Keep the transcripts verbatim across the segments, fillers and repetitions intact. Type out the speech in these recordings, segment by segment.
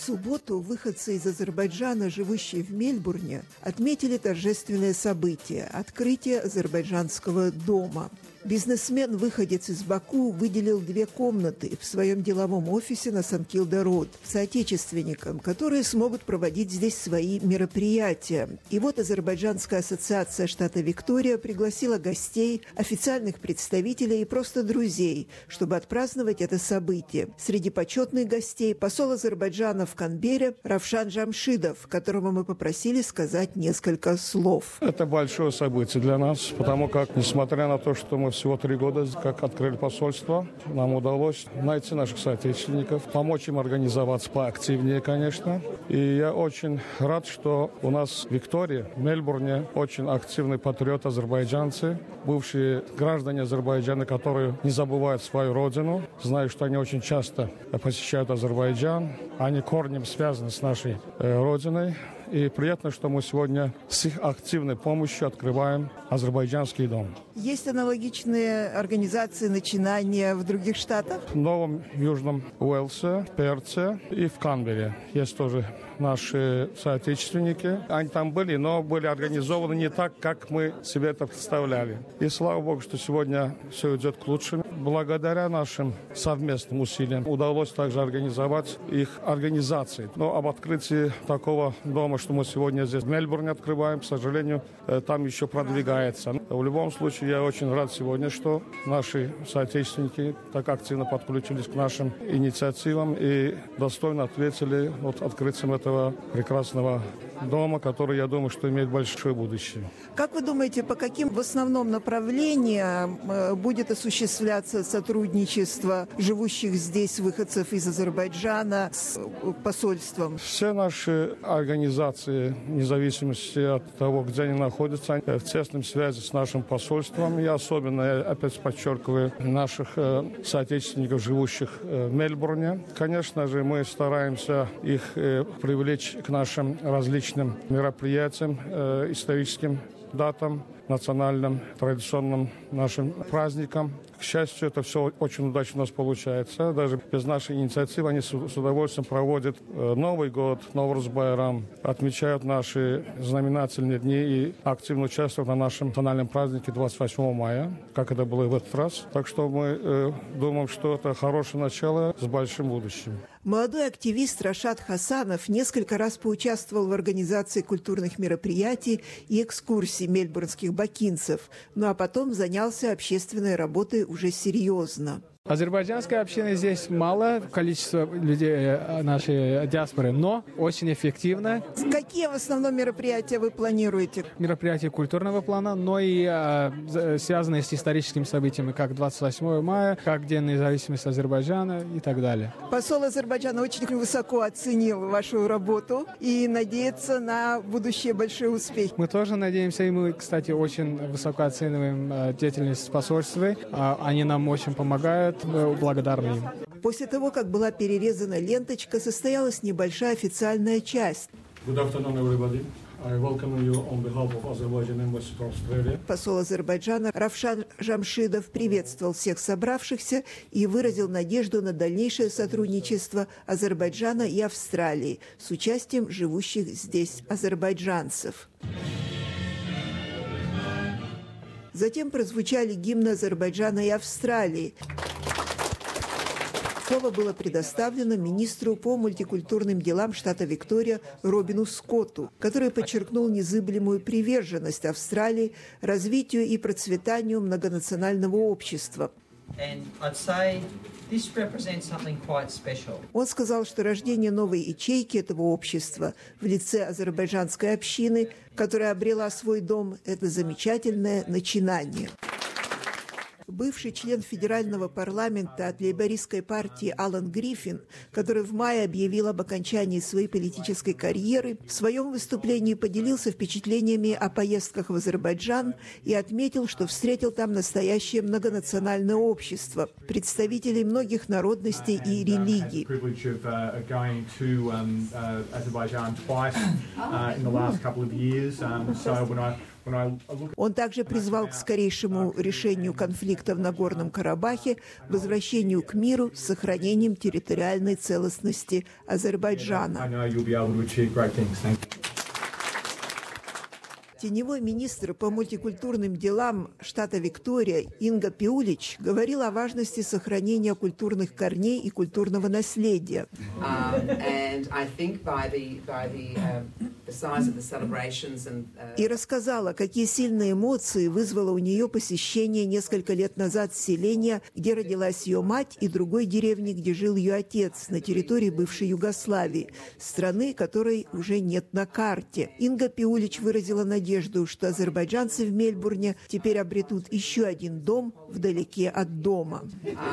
субботу выходцы из Азербайджана, живущие в Мельбурне, отметили торжественное событие – открытие азербайджанского дома. Бизнесмен-выходец из Баку выделил две комнаты в своем деловом офисе на Сан-Килда-Роуд соотечественникам, которые смогут проводить здесь свои мероприятия. И вот Азербайджанская ассоциация штата Виктория пригласила гостей, официальных представителей и просто друзей, чтобы отпраздновать это событие. Среди почетных гостей посол Азербайджана в Канберре Равшан Жамшидов, которого мы попросили сказать несколько слов. Это большое событие для нас, потому как, несмотря на то, что мы всего три года, как открыли посольство, нам удалось найти наших соотечественников, помочь им организоваться поактивнее, конечно. И я очень рад, что у нас в Виктории, в Мельбурне, очень активные патриоты азербайджанцы, бывшие граждане Азербайджана, которые не забывают свою родину, знаю, что они очень часто посещают Азербайджан, они корнем связаны с нашей э, родиной. И приятно, что мы сегодня с их активной помощью открываем азербайджанский дом. Есть аналогичные организации, начинания в других штатах? В Новом Южном Уэльсе, в Перце и в Канберре есть тоже наши соотечественники. Они там были, но были организованы не так, как мы себе это представляли. И слава Богу, что сегодня все идет к лучшему. Благодаря нашим совместным усилиям удалось также организовать их организации. Но об открытии такого дома, что мы сегодня здесь в Мельбурне открываем, к сожалению, там еще продвигается. В любом случае, я очень рад сегодня, что наши соотечественники так активно подключились к нашим инициативам и достойно ответили от открытием этого прекрасного дома, который, я думаю, что имеет большое будущее. Как вы думаете, по каким в основном направлениям будет осуществляться сотрудничество живущих здесь выходцев из Азербайджана с посольством? Все наши организации, вне зависимости от того, где они находятся, в тесной связи с нашим посольством. И особенно, опять подчеркиваю, наших соотечественников, живущих в Мельбурне. Конечно же, мы стараемся их привлечь к нашим различным мероприятиям, историческим датам, национальным, традиционным нашим праздникам. К счастью, это все очень удачно у нас получается. Даже без нашей инициативы они с удовольствием проводят Новый год, Навруз-Байрам, отмечают наши знаменательные дни и активно участвуют на нашем национальном празднике двадцать восьмого мая, как это было и в этот раз. Так что мы э, думаем, что это хорошее начало с большим будущим. Молодой активист Рашад Хасанов несколько раз поучаствовал в организации культурных мероприятий и экскурсий мельбурнских бакинцев, ну а потом занялся общественной работой уже серьезно. Азербайджанской общины здесь мало, количество людей нашей диаспоры, но очень эффективно. Какие в основном мероприятия вы планируете? Мероприятия культурного плана, но и э, связанные с историческими событиями, как двадцать восьмого мая, как День независимости Азербайджана и так далее. Посол Азербайджана очень высоко оценил вашу работу и надеется на будущее большой успех. Мы тоже надеемся, и мы, кстати, очень высоко оцениваем э, деятельность посольства. Э, они нам очень помогают. Мы благодарны им. После того, как была перерезана ленточка, состоялась небольшая официальная часть. Good afternoon, everybody. I welcome you on behalf of Azerbaijan Embassy to Australia. Посол Азербайджана Равшан Жамшидов приветствовал всех собравшихся и выразил надежду на дальнейшее сотрудничество Азербайджана и Австралии с участием живущих здесь азербайджанцев. Затем прозвучали гимны Азербайджана и Австралии. Слово было предоставлено министру по мультикультурным делам штата Виктория Робину Скотту, который подчеркнул незыблемую приверженность Австралии развитию и процветанию многонационального общества. Он сказал, что рождение новой ячейки этого общества в лице азербайджанской общины, которая обрела свой дом, это замечательное начинание. Бывший член федерального парламента от лейбористской партии Алан Гриффин, который в мае объявил об окончании своей политической карьеры, в своем выступлении поделился впечатлениями о поездках в Азербайджан и отметил, что встретил там настоящее многонациональное общество, представителей многих народностей и религий. Он также призвал к скорейшему решению конфликта в Нагорном Карабахе, возвращению к миру с сохранением территориальной целостности Азербайджана. Теневой министр по мультикультурным делам штата Виктория Инга Пиулич говорила о важности сохранения культурных корней и культурного наследия. И рассказала, какие сильные эмоции вызвало у нее посещение несколько лет назад селения, где родилась ее мать, и другой деревни, где жил ее отец, на территории бывшей Югославии, страны, которой уже нет на карте. Инга Пиулич выразила надежду, что азербайджанцы в Мельбурне теперь обретут еще один дом вдалеке от дома.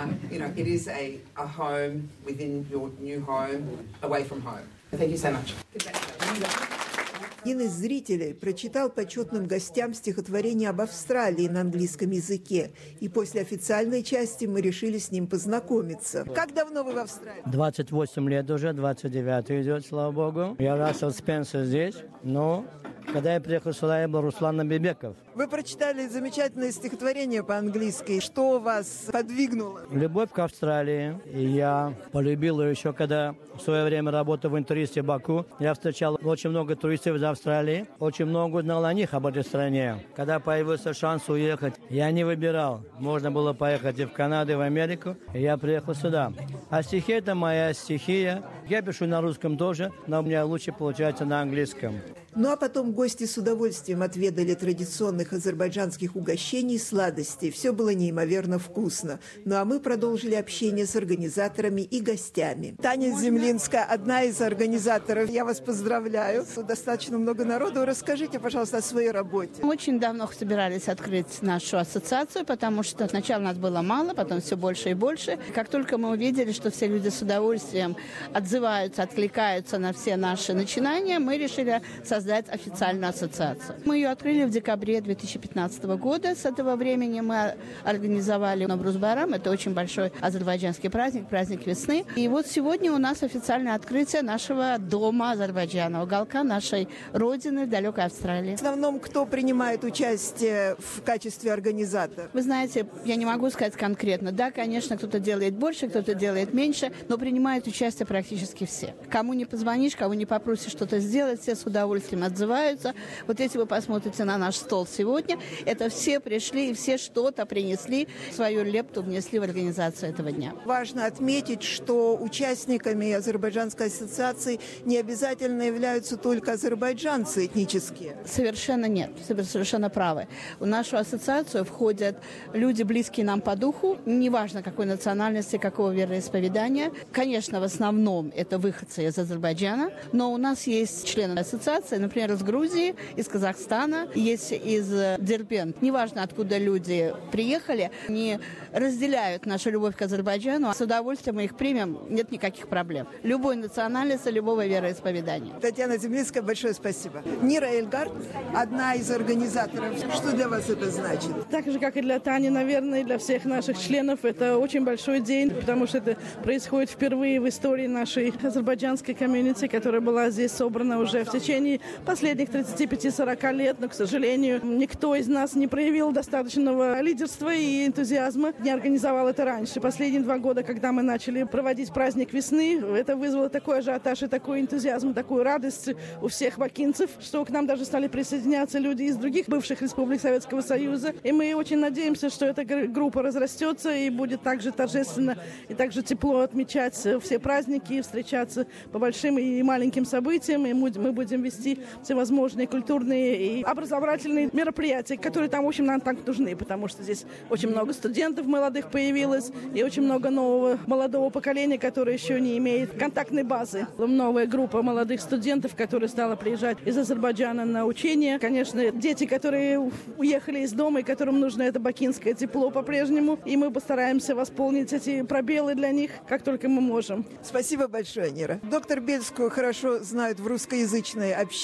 Один из зрителей прочитал почетным гостям стихотворение об Австралии на английском языке, и после официальной части мы решили с ним познакомиться. Как давно вы в Австралии? двадцать восемь лет уже, двадцать девятый идет, слава богу. Я Рассел Спенсер здесь, но когда я приехал сюда, я был Руслан Набибеков. Вы прочитали замечательное стихотворение по-английски. Что вас подвигнуло? Любовь к Австралии. И я полюбил ее еще, когда в свое время работал в интуристе Баку. Я встречал очень много туристов из Австралии. Очень много узнал о них, об этой стране. Когда появился шанс уехать, я не выбирал. Можно было поехать и в Канаду, и в Америку. И я приехал сюда. А стихи — это моя стихия. Я пишу на русском тоже, но у меня лучше получается на английском. Ну а потом гости с удовольствием отведали традиционных азербайджанских угощений и сладостей. Все было неимоверно вкусно. Ну а мы продолжили общение с организаторами и гостями. Таня Землинская, одна из организаторов. Я вас поздравляю. Достаточно много народу. Расскажите, пожалуйста, о своей работе. Мы очень давно собирались открыть нашу ассоциацию, потому что сначала нас было мало, потом все больше и больше. Как только мы увидели, что все люди с удовольствием отзываются, откликаются на все наши начинания, мы решили создать официальную ассоциацию. Мы ее открыли в декабре две тысячи пятнадцатого года. С этого времени мы организовали Навруз-Байрам. Это очень большой азербайджанский праздник, праздник весны. И вот сегодня у нас официальное открытие нашего дома Азербайджана, уголка нашей родины в далекой Австралии. В основном, кто принимает участие в качестве организатора? Вы знаете, я не могу сказать конкретно. Да, конечно, кто-то делает больше, кто-то делает меньше, но принимают участие практически все. Кому не позвонишь, кого не попросишь что-то сделать, все с удовольствием отзываются. Вот если вы посмотрите на наш стол сегодня, это все пришли и все что-то принесли, свою лепту внесли в организацию этого дня. Важно отметить, что участниками Азербайджанской ассоциации не обязательно являются только азербайджанцы этнические. Совершенно нет, совершенно правы. В нашу ассоциацию входят люди, близкие нам по духу, неважно какой национальности, какого вероисповедания. Конечно, в основном это выходцы из Азербайджана, но у нас есть члены ассоциации, например, из Грузии, из Казахстана, есть из Дербент. Неважно, откуда люди приехали, они разделяют нашу любовь к Азербайджану. С удовольствием мы их примем, нет никаких проблем. Любой национальности, любого вероисповедания. Татьяна Землинская, большое спасибо. Нира Эльгард, одна из организаторов. Что для вас это значит? Так же, как и для Тани, наверное, и для всех наших членов, это очень большой день, потому что это происходит впервые в истории нашей азербайджанской комьюнити, которая была здесь собрана уже в течение последних тридцати пяти — сорока лет, но, к сожалению, никто из нас не проявил достаточного лидерства и энтузиазма, не организовал это раньше. Последние два года, когда мы начали проводить праздник весны, это вызвало такой ажиотаж и такой энтузиазм, такую радость у всех бакинцев, что к нам даже стали присоединяться люди из других бывших республик Советского Союза. И мы очень надеемся, что эта группа разрастется и будет также торжественно и также тепло отмечать все праздники и встречаться по большим и маленьким событиям. И мы будем вести всевозможные культурные и образовательные мероприятия, которые там, в общем, нам так нужны, потому что здесь очень много студентов молодых появилось и очень много нового молодого поколения, которое еще не имеет контактной базы. Новая группа молодых студентов, которая стала приезжать из Азербайджана на учения. Конечно, дети, которые уехали из дома и которым нужно это бакинское тепло по-прежнему, и мы постараемся восполнить эти пробелы для них, как только мы можем. Спасибо большое, Нира. Доктор Бельскую хорошо знают в русскоязычной общине.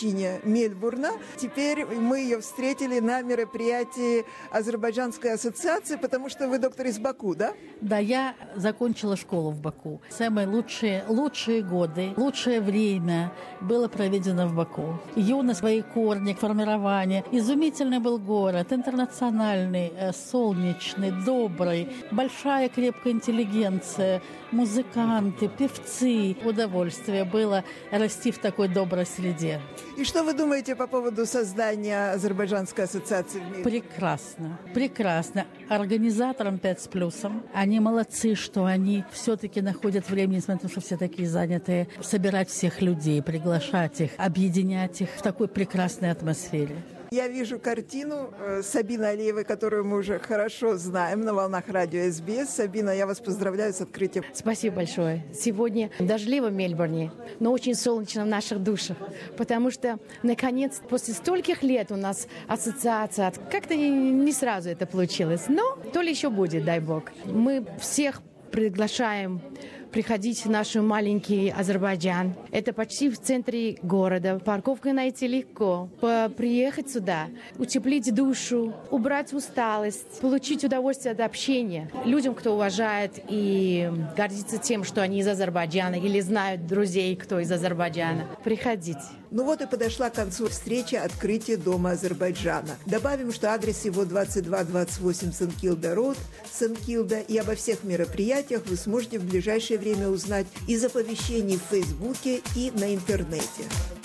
годовщине Мельбурна. Теперь мы ее встретили на мероприятии Азербайджанской ассоциации, потому что вы доктор из Баку, да? Да, я закончила школу в Баку. Самые лучшие, лучшие годы, лучшее время было проведено в Баку. Юность, свои корни, формирование. Изумительный был город, интернациональный, солнечный, добрый, большая крепкая интеллигенция, музыканты, певцы. Удовольствие было расти в такой доброй среде. И что вы думаете по поводу создания Азербайджанской ассоциации в мире? Прекрасно, прекрасно. Организаторам пять с плюсом. Они молодцы, что они все-таки находят время, несмотря на то, что все такие занятые, собирать всех людей, приглашать их, объединять их в такой прекрасной атмосфере. Я вижу картину э, Сабины Алиевой, которую мы уже хорошо знаем на волнах радио СБС. Сабина, я вас поздравляю с открытием. Спасибо большое. Сегодня дождливо в Мельбурне, но очень солнечно в наших душах, потому что, наконец, после стольких лет у нас ассоциация, как-то не сразу это получилось, но то ли еще будет, дай бог. Мы всех приглашаем приходить в наш маленький Азербайджан. Это почти в центре города. Парковку найти легко. Приехать сюда, утеплить душу, убрать усталость, получить удовольствие от общения. Людям, кто уважает и гордится тем, что они из Азербайджана или знают друзей, кто из Азербайджана. Приходите. Ну вот и подошла к концу встреча открытия Дома Азербайджана. Добавим, что адрес его двадцать два двадцать восемь Сен-Килда-Роуд, Сен-Килда, и обо всех мероприятиях вы сможете в ближайшее время узнать из оповещений в Фейсбуке и на интернете.